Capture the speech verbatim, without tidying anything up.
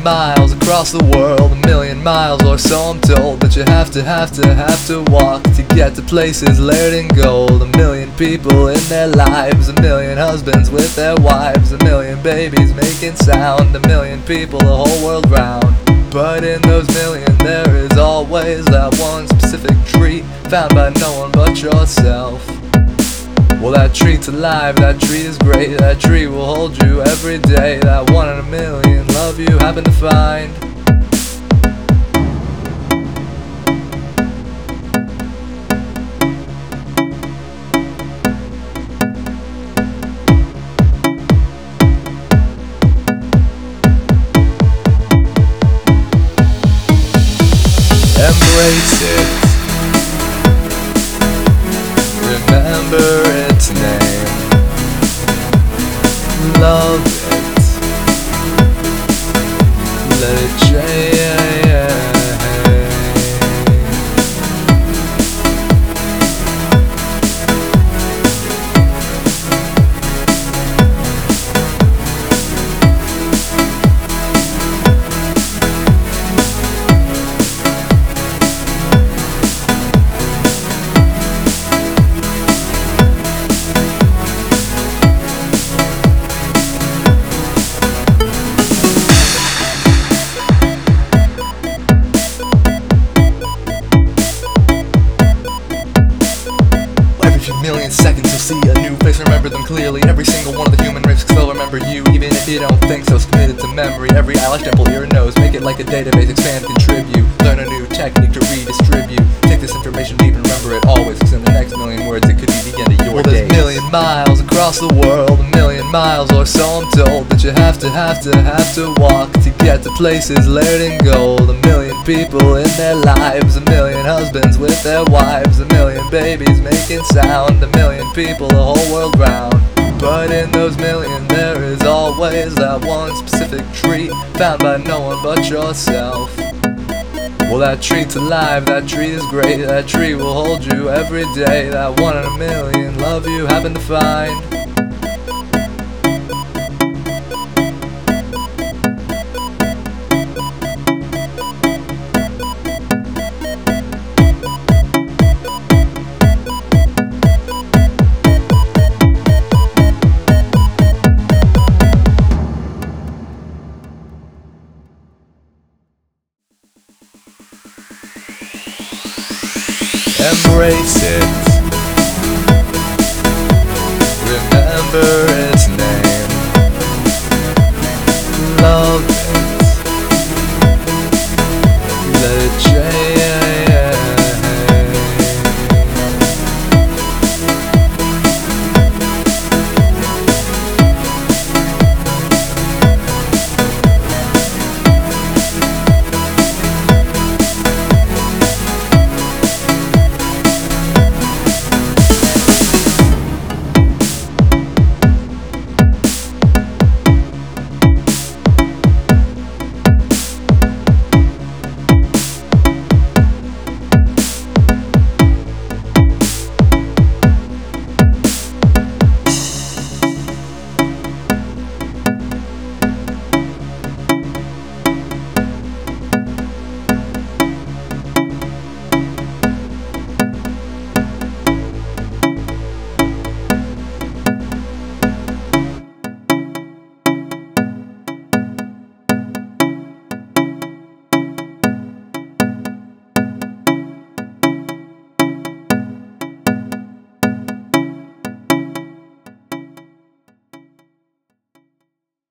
miles across the world, a million miles or so I'm told, that you have to, have to, have to walk to get to places layered in gold. A million people in their lives, a million husbands with their wives, a million babies making sound, a million people the whole world round. But in those million there is always that one specific tree, found by no one but yourself. Well, that tree's alive, that tree is great, that tree will hold you every day. That one in a million love you happen to find. Embrace it, remember its name, love it, let it change. Million seconds you'll see a new face, remember them clearly. Every single one of the human race will remember you, even if you don't think so. It's committed to memory, every eyelash, dimple, ear, nose. Make it like a database, expand, contribute. Learn a new technique to redistribute. Take this information deep and remember it always, cause in the next million words it could be the end of your well, days. There's a million miles across the world, a million miles or so I'm told, that you have to, have to, have to walk to get to places layered in gold. A million people in their lives, a million husbands with their wives, a million babies making sound, a million people the whole world round. But in those million there is always that one specific tree, found by no one but yourself. Well, that tree's alive, that tree is great, that tree will hold you every day. That one in a million love you happen to find.